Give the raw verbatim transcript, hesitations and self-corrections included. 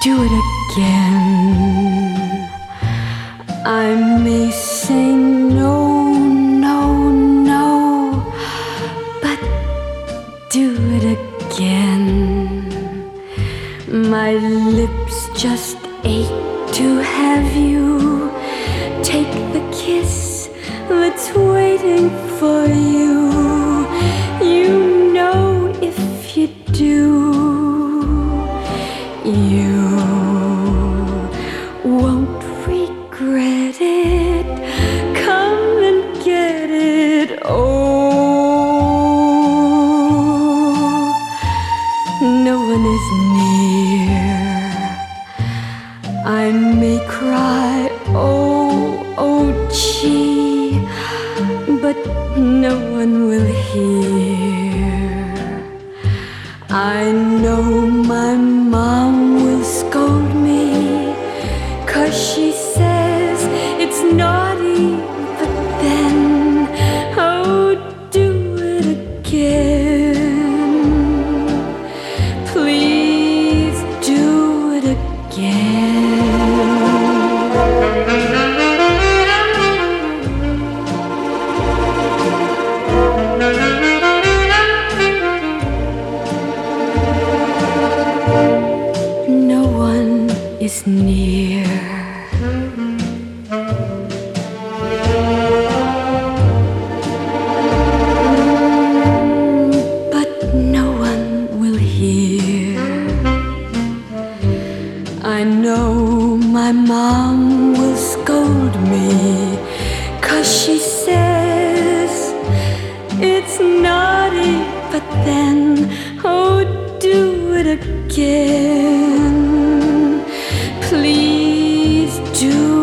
do it again. I may say no, no, no, but do it again. My lips just ache to have you take the kiss that's waiting for you. You know if you do, you won't regret it. Come and get it. Oh, no one is near. I may cry, oh, oh, gee, but no one will hear. I know my mom will scold me, 'cause she says it's naughty, but then, oh, do it again. Please do it again. No one is near. But no one will hear. I know my mom will scold me, 'cause she says it's naughty, but then, oh, do it again. Please do